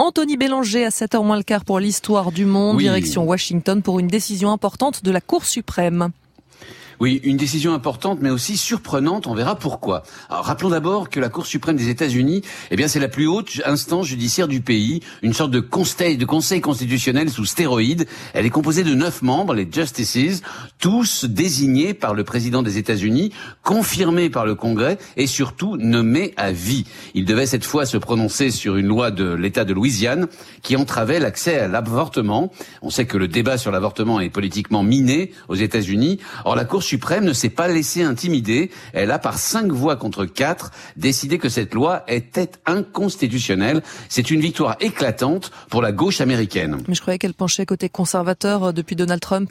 Anthony Bélanger à 7h moins le quart pour l'histoire du monde. Oui. Direction Washington pour une décision importante de la Cour suprême. Oui, une décision importante, mais aussi surprenante. On verra pourquoi. Alors, rappelons d'abord que la Cour suprême des États-Unis, c'est la plus haute instance judiciaire du pays, une sorte de conseil constitutionnel sous stéroïdes. Elle est composée de 9 membres, les Justices, tous désignés par le président des États-Unis, confirmés par le Congrès et surtout nommés à vie. Ils devaient cette fois se prononcer sur une loi de l'État de Louisiane qui entravait l'accès à l'avortement. On sait que le débat sur l'avortement est politiquement miné aux États-Unis. Or, la Cour suprême ne s'est pas laissée intimider. Elle a, par 5 voix contre 4, décidé que cette loi était inconstitutionnelle. C'est une victoire éclatante pour la gauche américaine. Mais je croyais qu'elle penchait côté conservateur depuis Donald Trump.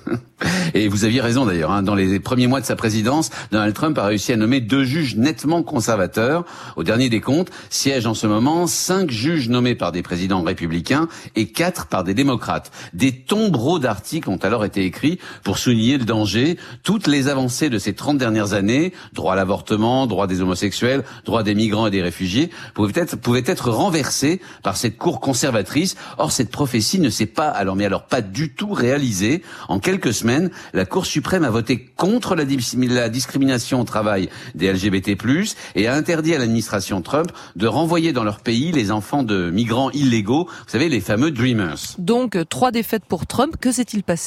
Et vous aviez raison d'ailleurs, dans les premiers mois de sa présidence, Donald Trump a réussi à nommer 2 juges nettement conservateurs. Au dernier des comptes, siègent en ce moment 5 juges nommés par des présidents républicains et 4 par des démocrates. Des tombereaux d'articles ont alors été écrits pour souligner le danger. Toutes les avancées de ces 30 dernières années, droit à l'avortement, droit des homosexuels, droit des migrants et des réfugiés, pouvaient être renversées par cette cour conservatrice. Or, cette prophétie ne s'est pas pas du tout réalisée. En quelques semaines, la Cour suprême a voté contre la discrimination au travail des LGBT+, et a interdit à l'administration Trump de renvoyer dans leur pays les enfants de migrants illégaux, vous savez, les fameux Dreamers. Donc, 3 défaites pour Trump. Que s'est-il passé ?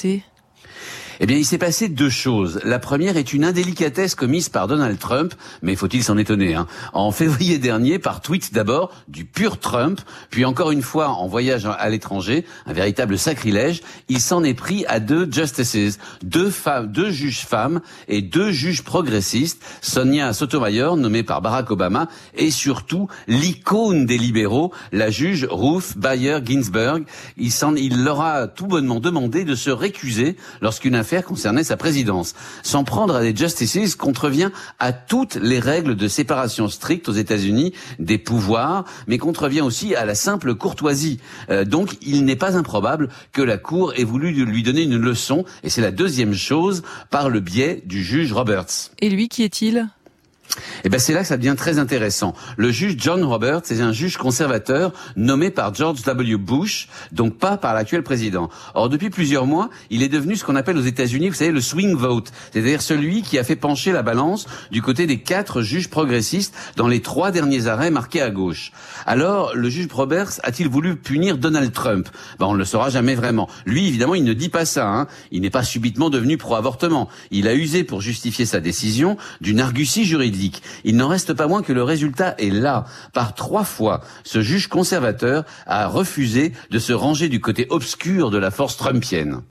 Il s'est passé 2 choses. La première est une indélicatesse commise par Donald Trump, mais faut-il s'en étonner, En février dernier, par tweet d'abord, du pur Trump, puis encore une fois en voyage à l'étranger, un véritable sacrilège, il s'en est pris à 2 justices, 2 juges femmes et 2 juges progressistes, Sonia Sotomayor, nommée par Barack Obama, et surtout l'icône des libéraux, la juge Ruth Bader Ginsburg. Il leur a tout bonnement demandé de se récuser lorsqu'une affaire concernait sa présidence. S'en prendre à des justices contrevient à toutes les règles de séparation stricte aux États-Unis des pouvoirs, mais contrevient aussi à la simple courtoisie. Donc, il n'est pas improbable que la Cour ait voulu lui donner une leçon, et c'est la deuxième chose, par le biais du juge Roberts. Et lui, qui est-il ? C'est là que ça devient très intéressant. Le juge John Roberts est un juge conservateur nommé par George W. Bush, donc pas par l'actuel président. Or, depuis plusieurs mois, il est devenu ce qu'on appelle aux États-Unis, vous savez, le swing vote, c'est-à-dire celui qui a fait pencher la balance du côté des 4 juges progressistes dans les 3 derniers arrêts marqués à gauche. Alors, le juge Roberts a-t-il voulu punir Donald Trump ? On ne le saura jamais vraiment. Lui, évidemment, il ne dit pas ça. Il n'est pas subitement devenu pro-avortement. Il a usé pour justifier sa décision d'une argutie juridique. Il n'en reste pas moins que le résultat est là. Par 3 fois, ce juge conservateur a refusé de se ranger du côté obscur de la force trumpienne.